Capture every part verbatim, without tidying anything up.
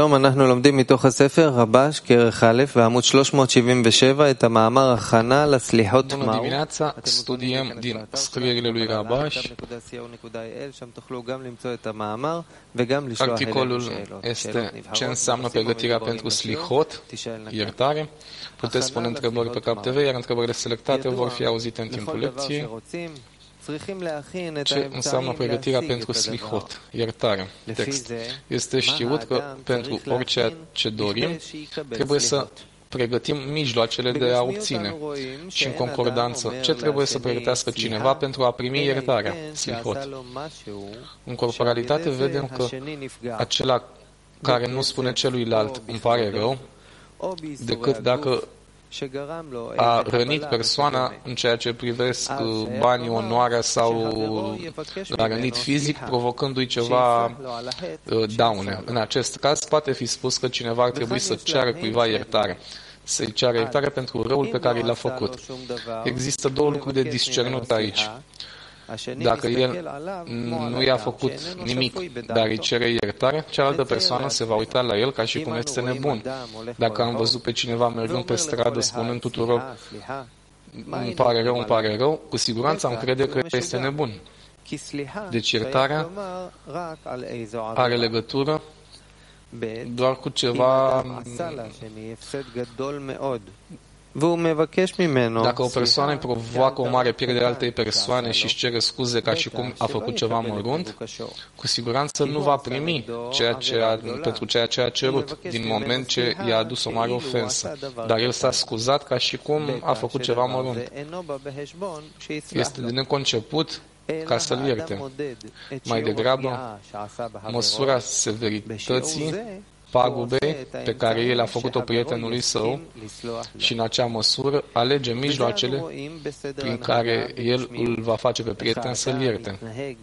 היום אנחנו lomdim מתוך הספר רבש כרך א' ועמוד שלוש מאות שבעים ושבע את המאמר הכנה לסליחות Bună מהו. dimineața, studiem din scrierile lui Rabash. שם תוכלו גם למצוא את המאמר וגם לשלוח אלינו Articolul שאלות. este ce înseamnă pregătirea pentru slihot, iertare. Puteți spune întrebări pe Cap T V, iar întrebările selectate vor fi auzite în timpul lecției. Ce înseamnă pregătirea pentru slihot, iertare? Text. Este știut că pentru orice ce dorim, trebuie să pregătim mijloacele de a obține. Și în concordanță, ce trebuie să pregătească cineva pentru a primi iertarea, slihot? În corporalitate vedem că acela care nu spune celuilalt îmi pare rău, decât dacă a rănit persoana în ceea ce privesc banii, onoarea sau l-a rănit fizic, provocându-i ceva daune. În acest caz poate fi spus că cineva ar trebui să ceară cuiva iertare, să-i ceară iertare pentru răul pe care l-a făcut. Există două lucruri de discernut aici. Dacă el nu i-a făcut nimic, dar îi cere iertare, cealaltă persoană se va uita la el ca și cum este nebun. Dacă am văzut pe cineva mergând pe stradă spunând tuturor îmi pare rău, îmi pare rău, cu siguranță am crede că este nebun. Deci iertarea are legătură doar cu ceva. Dacă o persoană îi provoacă o mare pierdere altei persoane și își cere scuze ca și cum a făcut ceva mărunt, cu siguranță nu va primi ceea ce a, pentru ceea ce a cerut, din moment ce i-a adus o mare ofensă. Dar el s-a scuzat ca și cum a făcut ceva mărunt. Este de neconceput ca să-l ierte. Mai degrabă, măsura severității pagubei pe care el a făcut-o prietenului său și în acea măsură alege mijloacele prin care el îl va face pe prieten să-l ierte.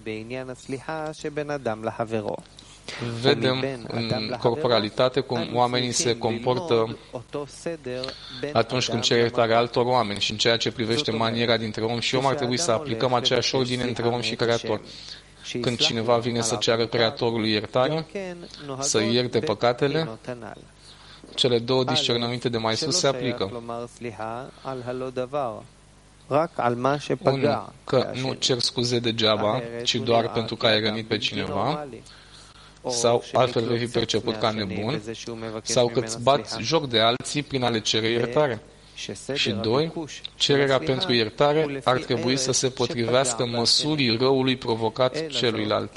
Vedem în corporalitate cum oamenii se comportă atunci când cer iertare altor oameni și în ceea ce privește maniera dintre om și om ar trebui să aplicăm aceeași ordine între om și Creator. Când cineva vine să ceară Creatorului iertare, să ierte păcatele, cele două discernăminte de mai sus se aplică. Unul, că nu cer scuze degeaba, ci doar pentru că ai rănit pe cineva, sau altfel vei fi perceput ca nebun, sau că îți bați joc de alții prin a le cere iertare. Și doi, cererea pentru iertare ar trebui să se potrivească măsurii răului provocat celuilalt.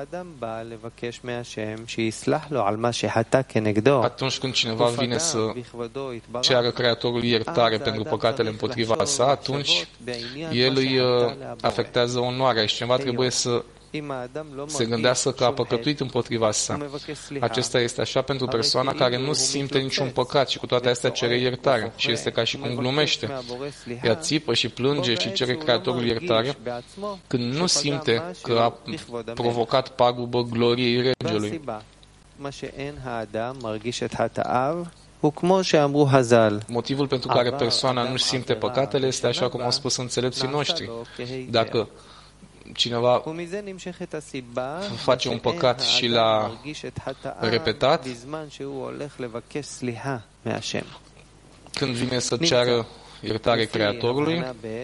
Atunci când cineva vine să ceară Creatorului iertare pentru păcatele împotriva sa, atunci el îi afectează onoarea și cineva trebuie să se gândească că a păcătuit împotriva sa. Acesta este așa pentru persoana care nu simte niciun păcat și cu toate astea cere iertare și este ca și cum glumește. Ea țipă și plânge și cere Creatorul iertare când nu simte că a provocat pagubă gloriei regelui. Motivul pentru care persoana nu simte păcatele este așa cum au spus înțelepții noștri. Dacă cineva face un păcat și l-a repetat, când vine să ceară iertare Creatorului,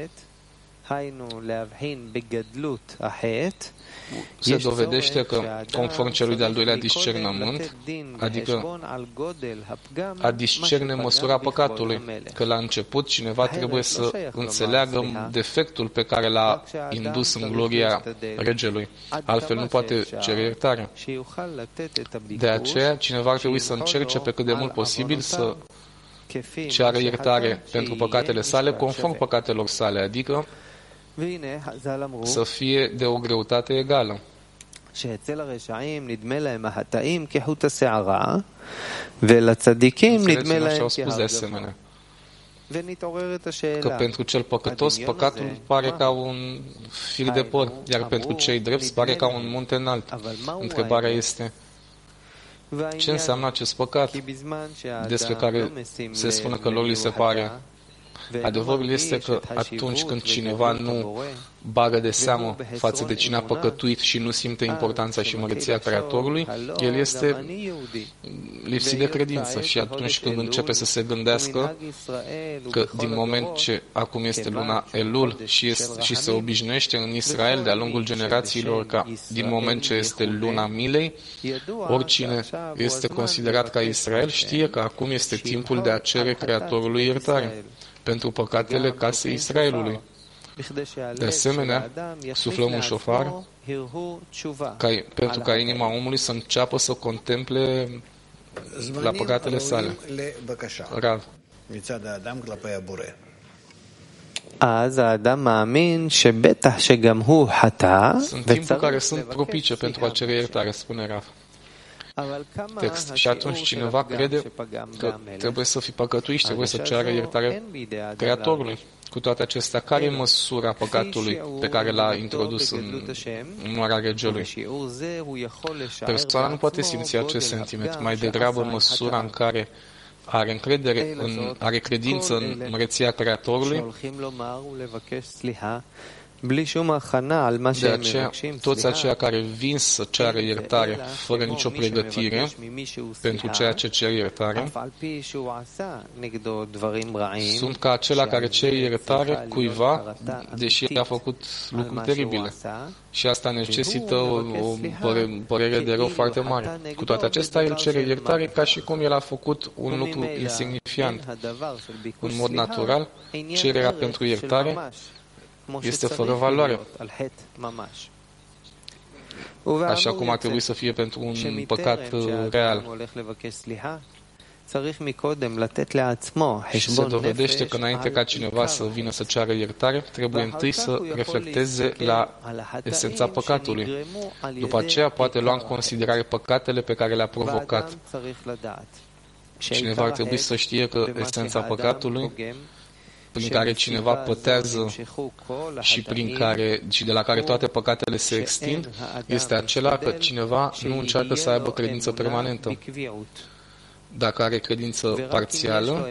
se dovedește că, conform celui de-al doilea discernământ, adică a discerne măsura păcatului, că la început cineva trebuie să înțeleagă defectul pe care l-a indus în gloria regelui, altfel nu poate cere iertare. De aceea, cineva ar trebui să încerce pe cât de mult posibil să ceară iertare pentru păcatele sale conform păcatelor sale, adică să fie de o greutate egală. Înțelepții noștri au spus de asemenea că pentru cel păcătos păcatul pare ca un fir de păr, iar pentru cei drepți pare ca un munte înalt. Întrebarea este: ce înseamnă acest păcat despre care se spune că lor li se pare Adevărul este că atunci când cineva nu bagă de seamă față de cine a păcătuit și nu simte importanța și măreția Creatorului, el este lipsit de credință și atunci când începe să se gândească că din moment ce acum este luna Elul și, este, și se obișnuiește în Israel de-a lungul generațiilor ca din moment ce este luna milei, oricine este considerat ca Israel știe că acum este timpul de a cere Creatorului iertare pentru păcatele casei Israelului. De asemenea, suflăm un șofar ca, pentru ca inima omului să înceapă să contemple la păcatele sale. Rav. אז האדם מאמין שבטח שגם הוא חטא. Sunt timpuri care sunt propice pentru a cere iertare, spune Rav. Text. Și atunci cineva crede că trebuie să fii păcătuit și trebuie să ceară iertare Creatorului. Cu toate acestea, care e măsura păcatului pe care l-a introdus în numărarea regelui? Persoana nu poate simți acest sentiment, mai degrabă măsura în care are încredere, în, are credință în măreția Creatorului. De aceea, toți aceia care vin să ceară iertare fără nicio pregătire pentru ceea ce cer iertare, sunt ca acela care cere iertare cuiva, deși a făcut lucruri teribile. Și asta necesită o, o părere de rău foarte mare. Cu toate acestea, el cere iertare ca și cum el a făcut un lucru insignifiant. În mod natural, cererea pentru iertare este fără valoare, așa cum ar trebui să fie pentru un păcat real. Și se dovedește că înainte ca cineva să vină să ceară iertare, trebuie întâi să reflecteze la esența păcatului. După aceea poate lua în considerare păcatele pe care le-a provocat. Cineva ar trebui să știe că esența păcatului prin care cineva pătează și, prin care, și de la care toate păcatele se extind, este acela că cineva nu încearcă să aibă credință permanentă. Dacă are credință parțială,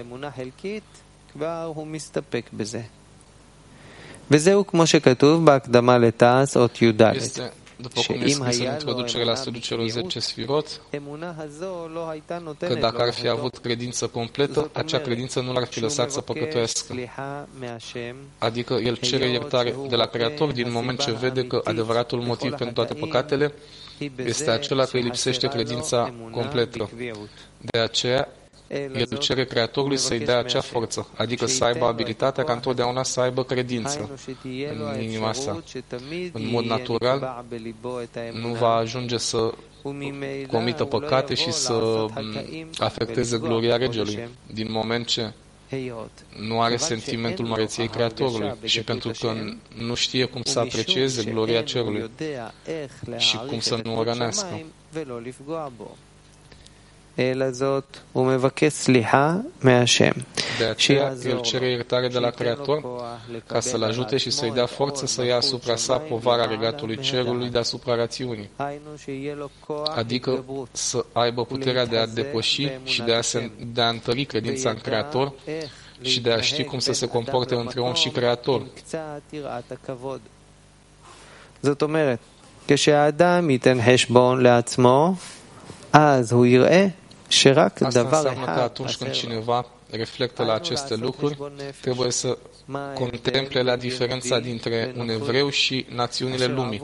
este, după cum este scris în introducere la studiul celor zece sfirot, că dacă ar fi avut credință completă, acea credință nu l-ar fi lăsat să păcătuiască. Adică el cere iertare de la Creator din moment ce vede că adevăratul motiv pentru toate păcatele este acela că îi lipsește credința completă. De aceea, el cere Creatorului să-i dea acea forță, adică să aibă abilitatea ca întotdeauna să aibă credință în inima sa. În mod natural, nu va ajunge să comită păcate și să afecteze gloria regelui, din moment ce nu are sentimentul măreției Creatorului și pentru că nu știe cum să aprecieze gloria cerului și cum să nu o rănească. De aceea, el cere iertare de la Creator ca să-l ajute și să-i dea forță să ia asupra sa povara regatului cerului deasupra rațiunii, adică să aibă puterea de a depăși și de a, se, de a întări credința în Creator și de a ști cum să se comporte între om și Creator. זאת אומרת, כשהאדם ייתן חשבון לעצמו, אז הוא יראה שרק דבר אחד. Că atunci când cineva reflectă la aceste lucruri, trebuie să contemple la diferența dintre un evreu și națiunile lumii.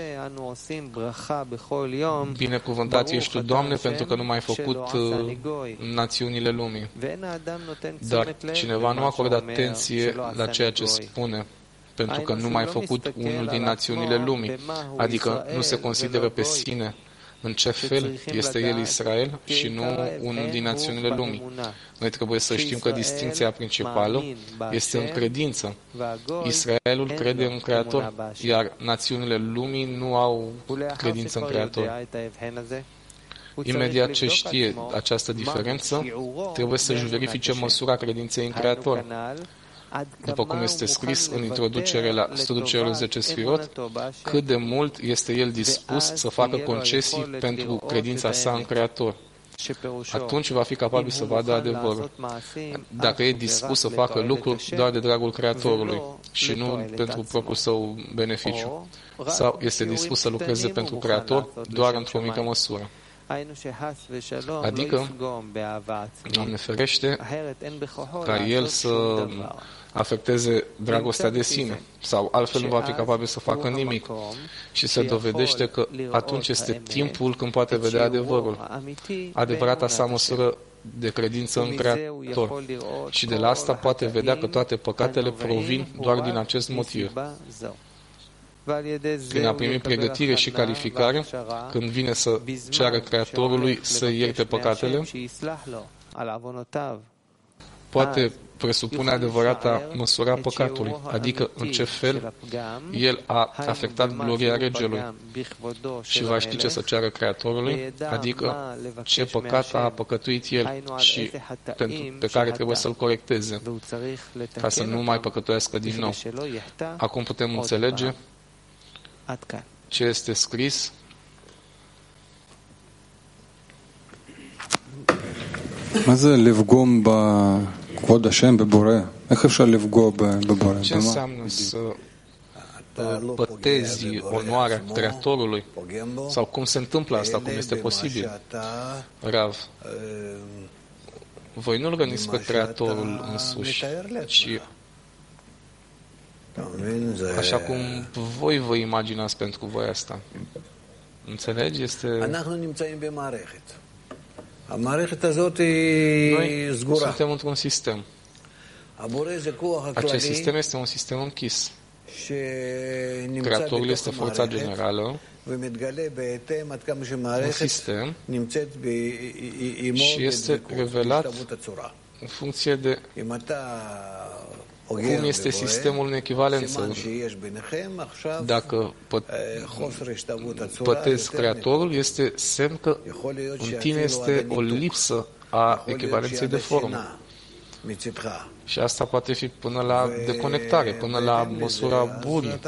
Binecuvântat ești Tu, Doamne, pentru că nu m-ai făcut națiunile lumii. Dar cineva nu acordă atenție la ceea ce spune, pentru că nu m-ai făcut unul din națiunile lumii, adică nu se consideră pe sine în ce fel este el Israel și nu unul din națiunile lumii. Noi trebuie să știm că distincția principală este în credință. Israelul crede în Creator, iar națiunile lumii nu au credință în Creator. Imediat ce știe această diferență, trebuie să-și verifice măsura credinței în Creator. După cum este scris în introducere la studiul celor zece sfirot, cât de mult este el dispus să facă concesii pentru credința sa în Creator. atunci va fi capabil să vadă adevărul. Dacă e dispus să facă lucruri doar de dragul Creatorului și nu pentru propriul său beneficiu, sau este dispus să lucreze pentru Creator doar într-o mică măsură. Adică, Doamne ferește, ca el să afecteze dragostea de sine, sau altfel nu va fi capabil să facă nimic. Și se dovedește că atunci este timpul când poate vedea adevărul, adevărata sa măsură de credință în Creator. Și de la asta poate vedea că toate păcatele provin doar din acest motiv. Prin a primi pregătire și calificare, când vine să ceară Creatorului să ierte păcatele, poate presupune adevărata măsura păcatului, adică în ce fel el a afectat gloria regelui și va ști ce să ceară Creatorului, adică ce păcat a păcătuit el și pentru, pe care trebuie să-l corecteze, ca să nu mai păcătuiască din nou. Acum putem înțelege ce este scris מה זה לפגום בכבוד השם בבורא? איך אפשר לפגוע בבורא? Ce înseamnă să pătezi onoarea Creatorului? Sau cum se întâmplă asta? Cum este posibil? Rav, voi nu-L gândiți pe Creatorul însuși, ci așa cum voi vă imaginați pentru voi asta. Înțelegi? Este... Noi suntem într-un sistem. Acest sistem este un sistem închis. Creatorul este forța generală, un sistem, și este revelat în funcție de cum este sistemul în echivalență. Dacă pătezi Creatorul, este semn că în tine este o lipsă a echivalenței de formă. Și asta poate fi până la deconectare, până la măsura burii.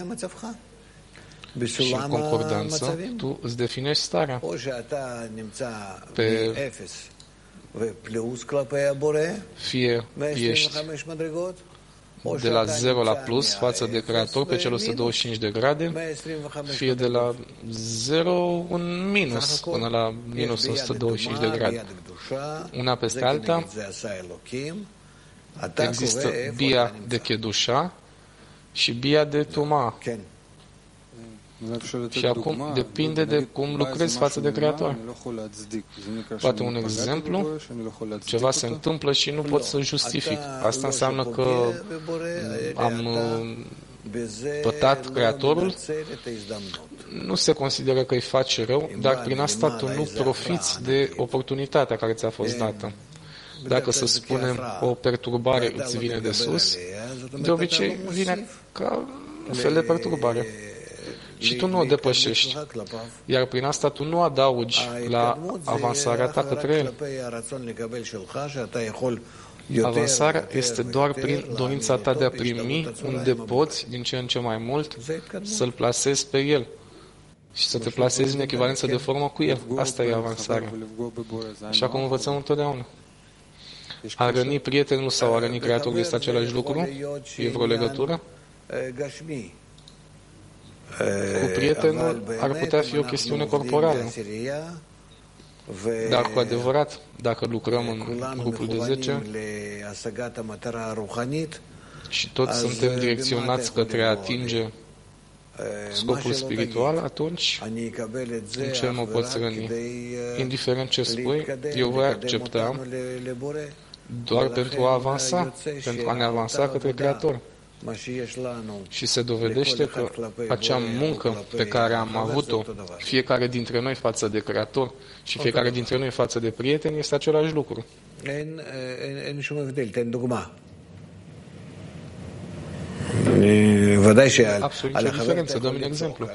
Și în concordanță, tu îți definești starea. Pe fie ești de la zero la plus față de Creator pe cel o sută douăzeci și cinci de grade, fie de la zero în minus până la minus o sută douăzeci și cinci de grade. Una peste alta există bia de Kedusha și bia de Tuma. Și acum depinde de cum lucrezi față de Creator. Poate un exemplu, ceva se întâmplă și nu pot să justific. Asta înseamnă că am pătat Creatorul, nu se consideră că îi face rău, dar prin asta tu nu profiți de oportunitatea care ți-a fost dată. Dacă, să spunem, o perturbare îți vine de sus, de obicei vine ca un fel de perturbare. Și tu nu o depășești. Iar prin asta tu nu adaugi la avansarea ta către el. Avansarea este doar prin dorința ta de a primi unde poți, din ce în ce mai mult, să-l plasezi pe el și să te plasezi în echivalență de formă cu el. Asta e avansarea. Așa cum învățăm întotdeauna. A răni prietenul sau a răni Creatorul este același lucru? E vreo legătură? Cu prietenul ar putea fi o chestiune corporală. Dar cu adevărat, dacă lucrăm în grupul de zece și toți suntem direcționați către a atinge scopul spiritual, atunci în ce mă poți răni? Indiferent ce spui, eu voi accepta doar pentru a avansa, pentru a ne avansa către Creator. Și se dovedește că acea muncă pe care am avut-o, fiecare dintre noi față de Creator și fiecare dintre noi față de prieteni, este același lucru. Absolut nicio diferență. Dă-mi un exemplu.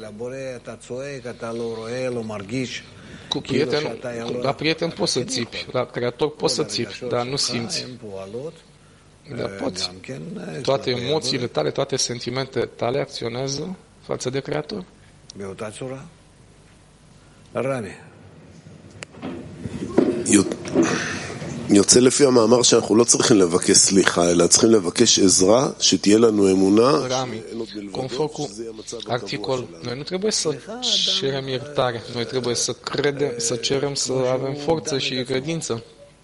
Cu prietenul, la prieten poți să țipi, la Creator poți să țipi, dar nu simți. Dar poți. Toate emoțiile tale, toate sentimentele tale acționează față de Creator. יוצא לפי המאמר שאנחנו לא צריכים לבקש סליחה, אלא צריכים לבקש עזרה, שתהיה לנו אמונה, שאין עוד מלבדו, שזה יהיה המצב הקבוע שלנו. Noi nu trebuie să cerem iertare, noi trebuie să credem, să cerem să avem forță și credință.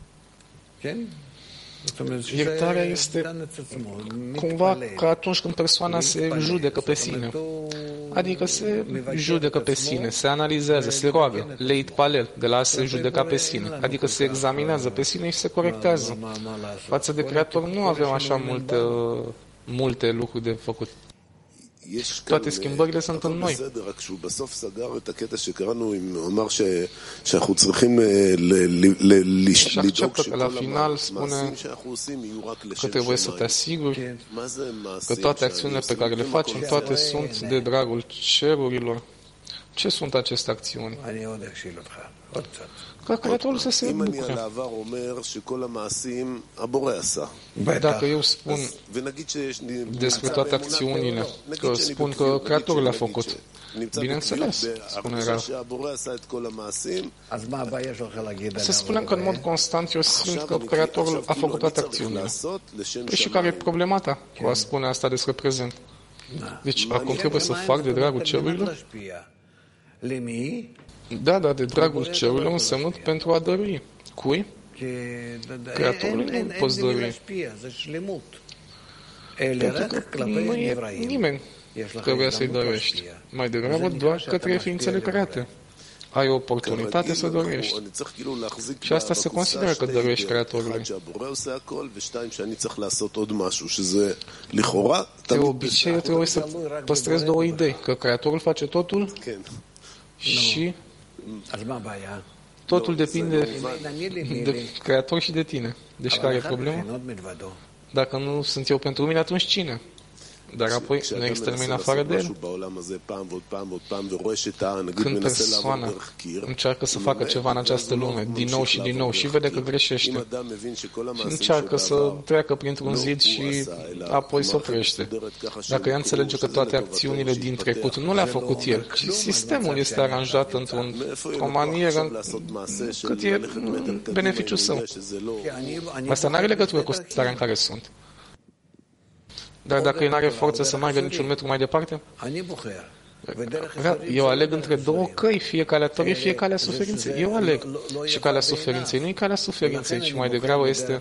Iertarea este cumva ca atunci când persoana se judecă pe sine. Adică se judecă pe sine, se analizează, se roagă, leit palel, de la a se judeca pe sine. Adică se examinează pe sine și se corectează. Față de Creator nu avem așa multe, multe lucruri de făcut. Toate schimbările sunt în noi. Și acceptă că la final spune că trebuie să te asiguri că toate acțiunile pe care le facem, toate sunt de dragul cerurilor. Ce sunt aceste acțiuni? Ca Creatorul să se bucure. Dacă eu spun despre toate acțiunile, că spun că Creatorul le-a făcut, bineînțeles, spune Rav. Să spunem că în mod constant eu simt că Creatorul a făcut toate acțiunile. Păi și care e problema ta cu a spune asta despre prezent? Deci acum trebuie să fac de dragul cerurilor? Da, da, de dragul cerurilor înseamnă pentru a dărui. Cui? Creatorului nu poți dărui. Pentru că nu e nimeni trebuie să-i dăruiești. Mai degrabă doar către ființele create. Ai o oportunitate să dăruiești. Și asta se consideră că dăruiești Creatorului. De obicei, eu trebuie să păstrez două idei. Că Creatorul face totul și totul depinde de Creator și de tine. Deci care e problema? Dacă nu sunt eu pentru mine, atunci cine? Dar apoi nu există nimeni în afară de el. Când persoana încearcă să facă ceva în această lume, din nou și din nou, și vede că greșește, și încearcă să treacă printr-un zid și apoi să oprește. Dacă ea înțelege că toate acțiunile din trecut nu le-a făcut el, ci sistemul este aranjat într-o manieră cât e beneficiul său. Asta nu are legătură cu starea în care sunt. Dar dacă el nu are forță să meargă niciun metru mai departe, eu aleg între două căi, fie calea tărie, fie calea suferinței. Eu aleg. Și calea suferinței nu e calea suferinței, ci mai degrabă este,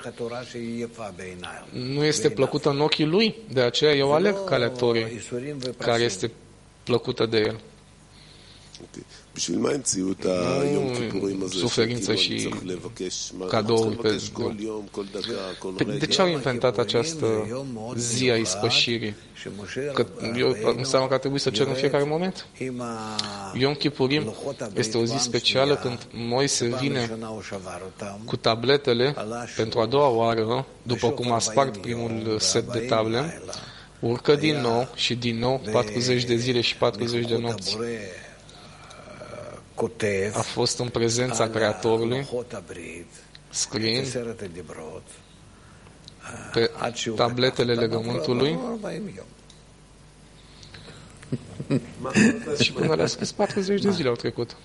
nu este plăcută în ochii lui. De aceea eu aleg calea toriei, care este plăcută de el. Nu suferință și cadouri pe De ce au inventat această zi a ispășirii? Că eu, înseamnă că ar trebui să cer în fiecare moment? Yom Kippurim este o zi specială când Moise vine cu tabletele pentru a doua oară, după cum a spart primul set de table, urcă din nou și din nou patruzeci de zile și patruzeci de nopți. A fost în prezența Creatorului, scriind pe tabletele legământului și până le-a scris patruzeci de zile au trecut.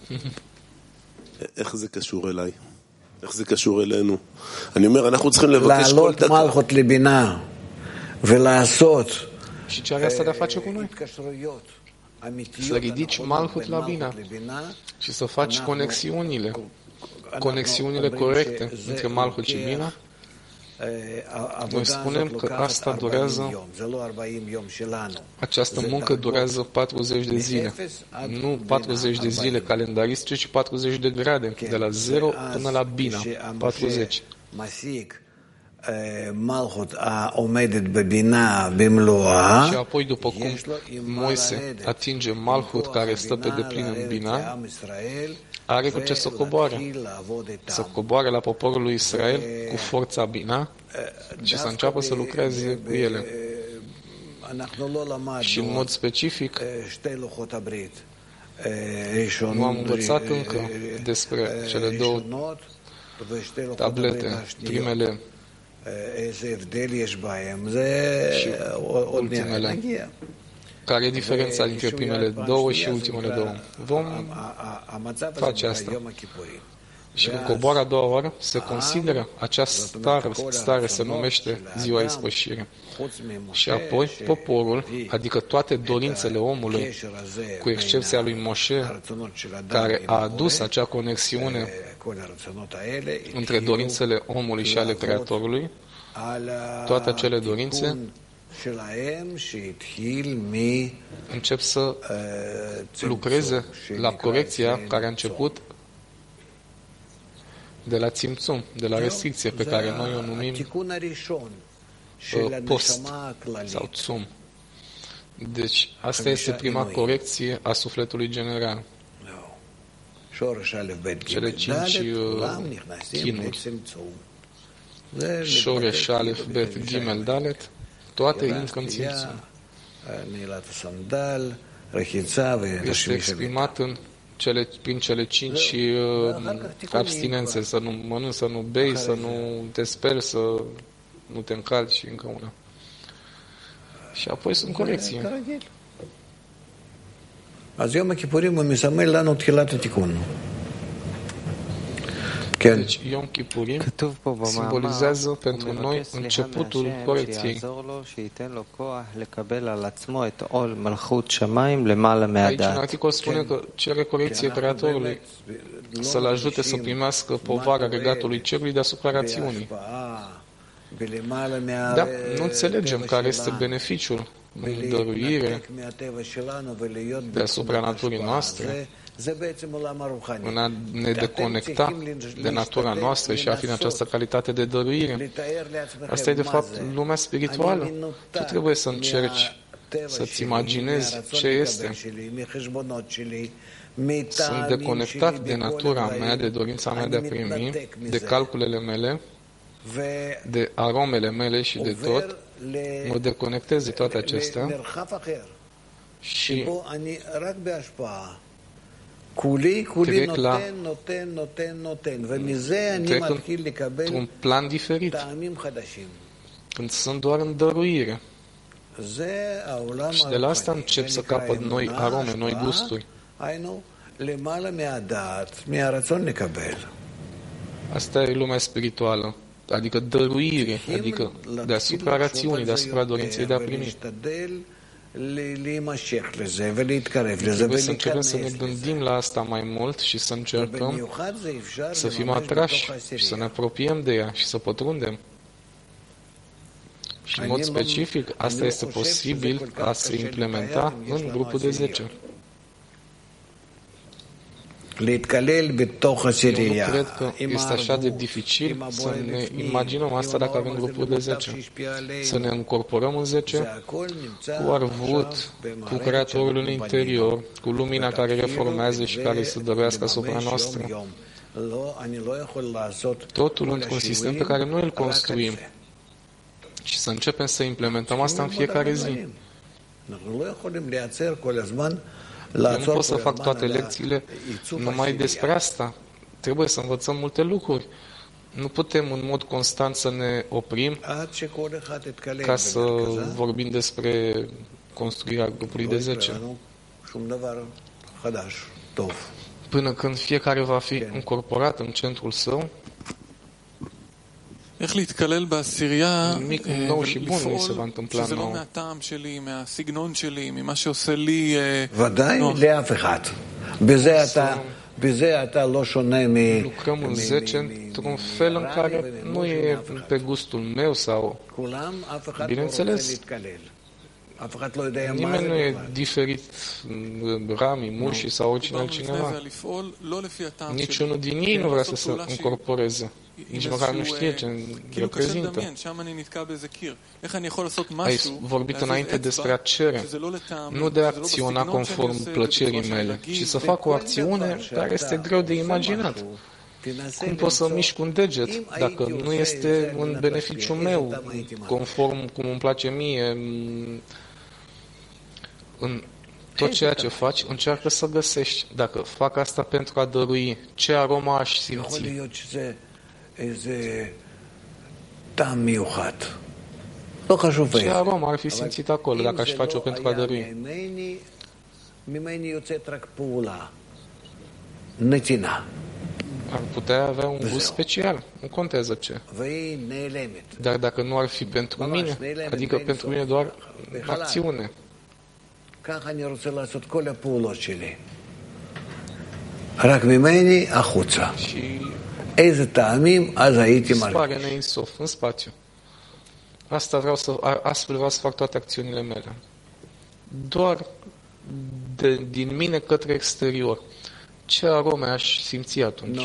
איך זה קשור אליי? איך זה קשור אלינו? אני אומר, אנחנו צריכים לבקש כל דקה. לעלות מלכות לבינה ולעשות. Și ce are asta de a face cu noi? Să ridici Malhut la Bina și să faci conexiunile, conexiunile corecte între Malhut și Bina. Noi spunem că asta durează, această muncă durează patruzeci de zile. Nu patruzeci de zile calendaristice, ci patruzeci de grade, de la zero până la Bina, patruzeci. Și apoi, după cum Moise atinge Malhut care stă pe deplin în Bina, are cu ce să coboare. Să coboare la poporul lui Israel cu forța Bina și să înceapă să lucreze cu ele. Și în mod specific, nu am învățat încă despre cele două tablete, primele și ultimele. Care e diferența dintre primele două și ultimele două? Vom face asta. Și când coboară a doua oară, se consideră această stare, stare se numește ziua ispășirii. Și apoi poporul, adică toate dorințele omului, cu excepția lui Moșe, care a adus acea conexiune între dorințele omului și ale Creatorului, toate acele dorințe încep să lucreze la corecția care a început de la țimțum, de la restricție pe care noi o numim post sau țum. Deci, asta este prima corecție a sufletului general. Cele cinci chinuri. Shoresh, Aleph, Bet, Gimel, Dalet, toate intră în țimțum. Este exprimat în cele, prin cele cinci uh, abstinențe, să nu mănânci, să nu bei, să nu te speli, să nu te încalci și încă una. Și apoi sunt corecții. אז יום הכיפורים הוא מסמל לנו תחילת התיקון. Deci Yom Kippurim simbolizează pentru noi începutul corecției. Aici în articol spune că cere corecție Creatorului să-l ajute să primească povara regatului cerului deasupra rațiunii. Da, nu înțelegem care este beneficiul în dăruire deasupra naturii noastre, în a ne deconecta de natura noastră și a fi în această calitate de dăruire. Asta e de fapt lumea spirituală. Tu trebuie să încerci să-ți imaginezi ce este. Sunt deconectat de natura mea, de dorința mea de a primi, de calculele mele, de aromele mele și de tot. Mă deconectez de toate acestea și trec la trec într-un plan diferit, când sunt doar în dăruire. Și de la asta încep să capăt noi arome, noi gusturi. Asta e lumea spirituală, adică dăruire, adică deasupra rațiunii, deasupra dorinței de a primi. Trebuie să începem să ne gândim la asta mai mult și să încercăm să fim atrași și să ne apropiem de ea și să pătrundem. Și în mod specific, asta este posibil a se implementa în grupul de zece. Nu cred că este așa de dificil să ne imaginăm asta dacă avem grupul de zece. Să ne încorporăm în zece cu arvut, cu Creatorul în interior, cu lumina care reformează și care să dăruiască asupra noastră. Totul într-un sistem pe care noi îl construim. Și să începem să implementăm asta în fiecare zi. Eu nu pot să fac toate lecțiile numai despre asta. Trebuie să învățăm multe lucruri. Nu putem în mod constant să ne oprim ca să vorbim despre construirea grupului de zece. Până când fiecare va fi încorporat în centrul său, nimic nou și bun nu se va întâmpla nou. Lucrăm în zece într-un fel în care nu e pe gustul meu sau... Bineînțeles, nimeni nu e diferit, Rami, Mushi sau oricine altcineva. Niciunul din ei nu vrea să se încorporeze. Nici măcar nu știe ce reprezintă. Ai vorbit înainte despre a cere, nu de a acționa conform plăcerii mele, ci să fac o acțiune care este greu de imaginat. Cum pot să mișc un deget dacă nu este în beneficiul meu, conform cum îmi place mie? În tot ceea ce faci, încearcă să găsești. Dacă fac asta pentru a dărui, ce aromă aș simți? Ce aromă ar fi simțit acolo dacă aș face-o pentru a dărui? ar putea avea un gust special, nu contează ce. Dar dacă nu ar fi pentru mine, adică pentru mine doar acțiune. Și dispare în Ein-Sof, în spațiu. Asta vreau să, astfel vreau să fac toate acțiunile mele. Doar de, din mine către exterior. Ce arome aș simți atunci?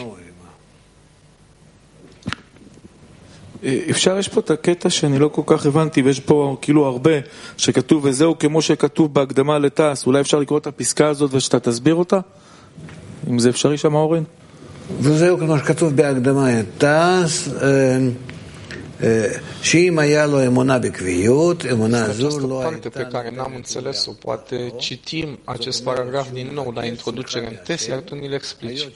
אפשר, יש פה את הקטע שאני לא כל כך הבנתי, ויש פה כאילו הרבה שכתוב וזהו כמו שכתוב בהקדמה לתעש. אולי אפשר לקרוא את הפסקה הזאת ושאתה תסביר אותה? אם זה אפשרי שם, אורן? וזהו כמו שכתוב בהקדמה לתעש, שאם היה לו אמונה בקביעות, אמונה זו לא הייתה... pe care n-am înțeles-o, poate citim acest paragraf din nou la introducere în test, iar tu ni le explici.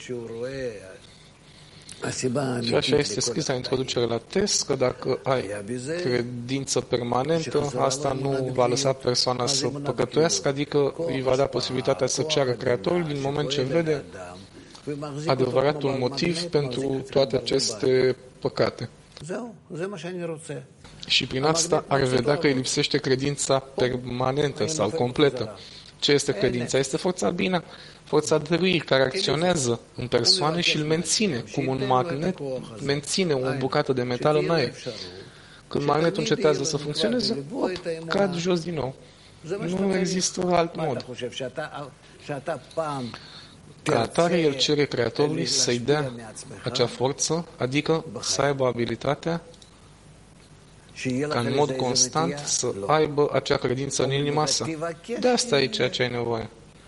Și așa este scris la introducere la test, că dacă ai credință permanentă, asta nu va lăsa persoana să păcătuiască, adică îi va da posibilitatea să ceară Creatorul din moment ce vede adevăratul motiv pentru toate aceste păcate. Și prin asta ar vedea că îi lipsește credința permanentă sau completă. Ce este credința? Este forța bine, forța dăruirii care acționează în persoană și îl menține, cum un magnet menține o bucată de metal în aer. Când magnetul încetează să funcționeze, op, cad jos din nou. Nu există alt mod. Ca atare, el cere Creatorului să-i dea acea forță, adică să aibă abilitatea ca în mod constant să aibă acea credință în inima sa. De asta e ceea ce ai nevoie.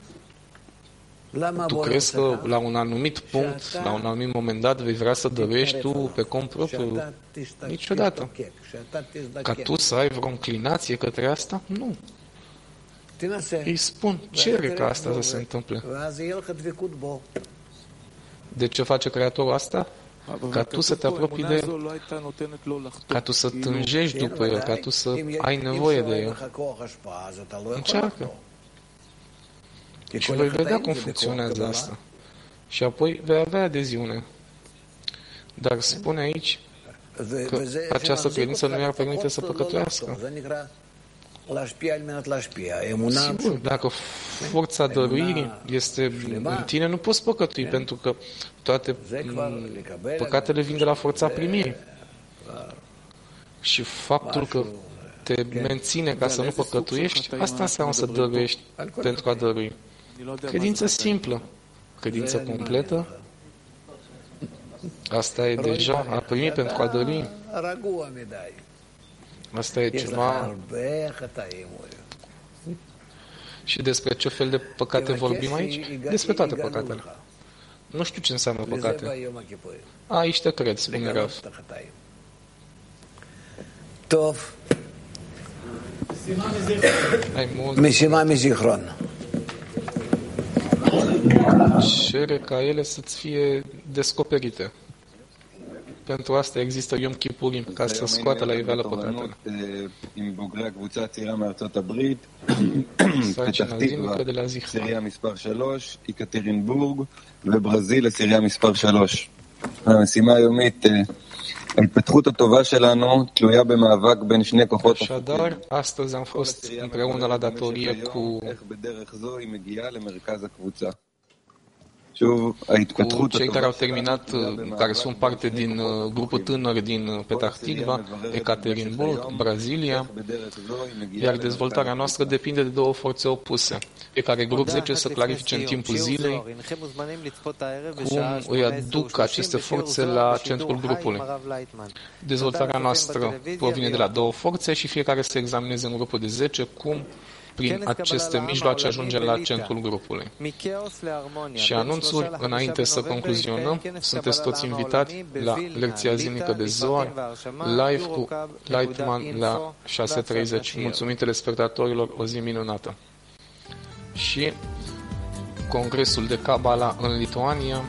Tu crezi că la un anumit punct, la un anumit moment dat, vei vrea să dăruiești tu pe cont propriu? Niciodată. Ca tu să ai vreo înclinație către asta? Nu. Îi spun, cere ca asta să se întâmple. De ce face Creatorul asta? Ca tu să te apropii de el, ca tu să tânjești după el, ca tu să ai nevoie de el. Încearcă. Și vei vedea cum funcționează asta. Și apoi vei avea adeziune. Dar spune aici că această credință nu i-ar permite să păcătuiască. Sigur, dacă forța dăruirii este în tine, nu poți păcătui, pentru că toate păcatele vin de la forța primirii. Și faptul că te menține ca să nu păcătuiești, asta înseamnă să dăruiești pentru a dărui. Credință simplă, credință completă, asta e deja a primi pentru a dărui. Asta e ceva. Și despre ce fel de păcate vorbim aici? Despre toate păcatele. Nu știu ce înseamnă păcate. Aici te cred, spune Rav. Tov. Mishima Mizichron. Cere ca ele să-ți fie descoperite. Pentru asta există Yom Kippurim, ca să scoată la iveală păcatele. Sarcina zilnică de la Zichron. סירייה מספר שלוש, יקטרינבורג וברזיל לסירייה מספר שלוש. המשימה היומית, ההתפתחות הטובה שלנו תלויה במאבק בין שני כוחות. Așadar, astăzi am fost împreună la datorie cu בדרך זו היא מגיעה למרכז הקבוצה. cu cei care au terminat, care sunt parte din grupul tânăr din Petah Tikva, Ekaterinburg, Brazilia, iar dezvoltarea noastră depinde de două forțe opuse. Fiecare grup zece să clarifice în timpul zilei cum îi aduc aceste forțe la centrul grupului. Dezvoltarea noastră provine de la două forțe și fiecare să examineze în grupul de zece cum prin aceste mijloace ajungem la centrul grupului. Și anunțuri, înainte să concluzionăm, sunteți toți invitați la lecția zilnică de Zohar, live cu Lightman la șase treizeci. Mulțumim telespectatorilor, o zi minunată. Și Congresul de Kabbalah în Lituania,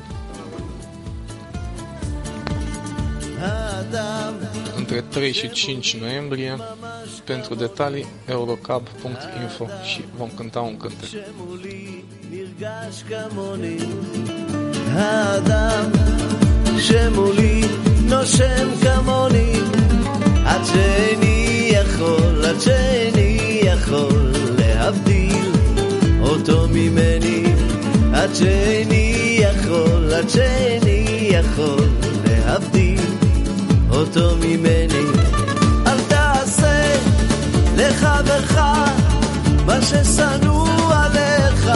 între trei și cinci noiembrie. Pentru detalii, eurocab punct info și vom cânta un cântec. שמולי נושם כמוני, עד שאיני יכול, עד שאיני יכול להבדיל אותו ממני, עד שאיני יכול, עד שאיני יכול להבדיל אותו ממני. אל תעשה לחברך מה ששנוא עליך,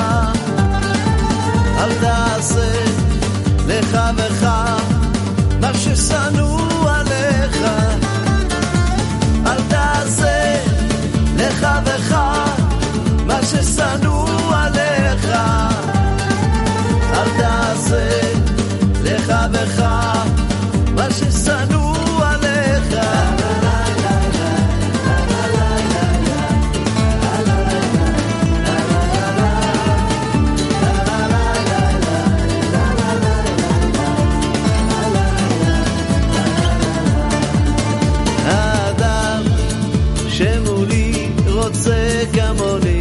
אל תעשה לחברך מה ששנוא עליך, אל תעשה לחברך מה ששנוא עליך, אל תעשה לחברך מה ששנוא עליך. האדם שמולי רוצה כמוני,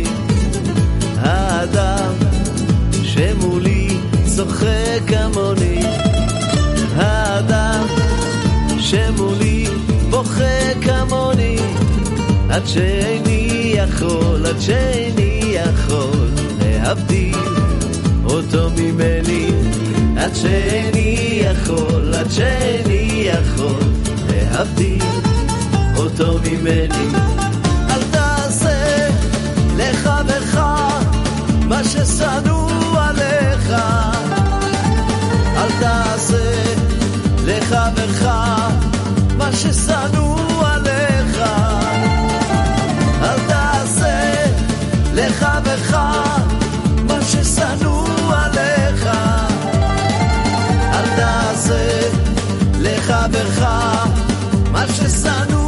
האדם שמולי צוחק כמוני, האדם שמולי בוכה כמוני, עד שאיני יכול, עד שאיני יכול להבדיל אותו ממני, עד שאיני יכול, עד שאיני יכול להבדיל אותו ממני. אל תעשה לחברך מה ששנוא עליך, אל תעשה לחברך מה ששנוא עליך, אל תעשה לחברך מה ששנוא עליך, אל תעשה לחברך מה ששנוא